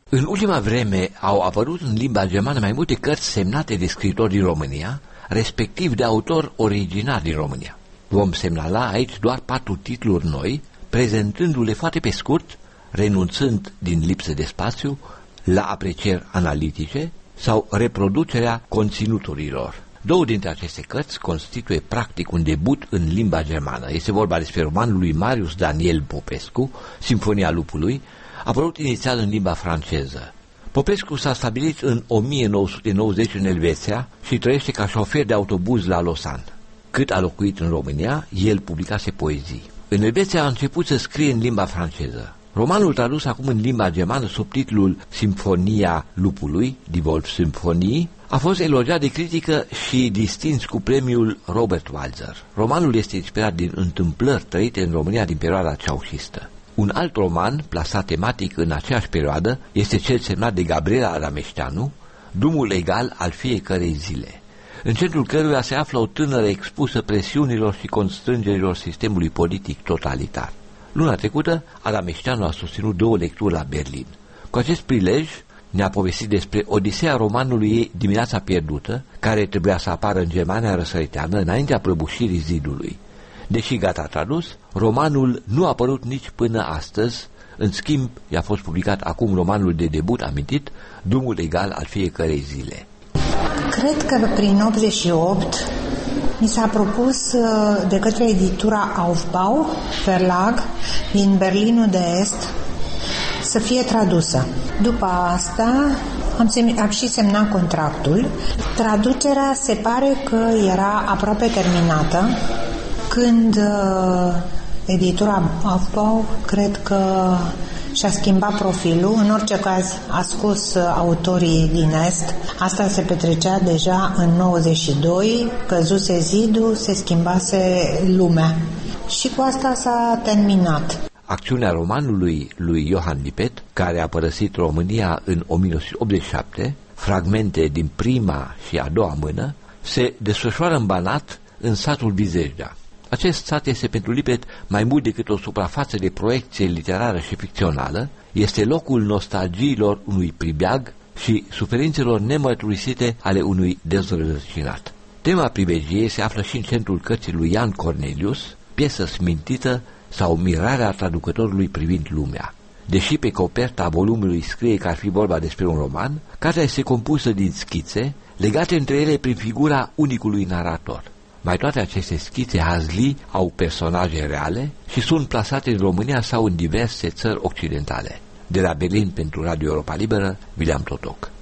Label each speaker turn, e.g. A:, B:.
A: În ultima vreme au apărut în limba germană mai multe cărți semnate de scriitori din România, respectiv de autori originari din România. Vom semnala aici doar 4 titluri noi, prezentându-le foarte pe scurt, renunțând din lipsă de spațiu la aprecieri analitice sau reproducerea conținuturilor. 2 dintre aceste cărți constituie practic un debut în limba germană. Este vorba despre romanul lui Marius Daniel Popescu, Sinfonia lupului, apărut inițial în limba franceză. Popescu s-a stabilit în 1990 în Elveția și trăiește ca șofer de autobuz la Lausanne. Cât a locuit în România, el publicase poezii. În Elveția a început să scrie în limba franceză. Romanul tradus acum în limba germană sub titlul Sinfonia lupului, Die Wolf-Symphonie, a fost elogiat de critică și distins cu premiul Robert Walser. Romanul este inspirat din întâmplări trăite în România din perioada ceaușistă. Un alt roman, plasat tematic în aceeași perioadă, este cel semnat de Gabriela Adameșteanu, Drumul egal al fiecărei zile, în centrul căruia se află o tânără expusă presiunilor și constrângerilor sistemului politic totalitar. Luna trecută, Adameșteanu a susținut 2 lecturi la Berlin. Cu acest prilej, ne-a povestit despre odiseea romanului ei Dimineața pierdută, care trebuia să apară în Germania răsăriteană înaintea prăbușirii zidului. Deși gata tradus, romanul nu a apărut nici până astăzi, în schimb, i-a fost publicat acum romanul de debut amintit, Drumul egal al fiecărei zile.
B: Cred că prin 88 mi s-a propus de către editura Aufbau Verlag din Berlinul de Est să fie tradusă. După asta am și semnat contractul. Traducerea se pare că era aproape terminată când editura Aufbau cred că și-a schimbat profilul. În orice caz a scos autorii din Est. Asta se petrecea deja în 92, căzuse zidul, se schimbase lumea. Și cu asta s-a terminat.
A: Acțiunea romanului lui Johann Lipet, care a părăsit România în 1987, fragmente din prima și a doua mână, se desfășoară în Banat, în satul Vizejda. Acest sat este pentru Lipet mai mult decât o suprafață de proiecție literară și ficțională, este locul nostalgiilor unui pribeag și suferințelor nemărturisite ale unui dezrădăcinat. Tema pribegiei se află și în centrul cărții lui Ian Cornelius, Piesă smintită sau Mirarea traducătorului privind lumea. Deși pe coperta volumului scrie că ar fi vorba despre un roman, cartea este compusă din schițe, legate între ele prin figura unicului narator. Mai toate aceste schițe hazlii au personaje reale și sunt plasate în România sau în diverse țări occidentale. De la Berlin pentru Radio Europa Liberă, William Totoc.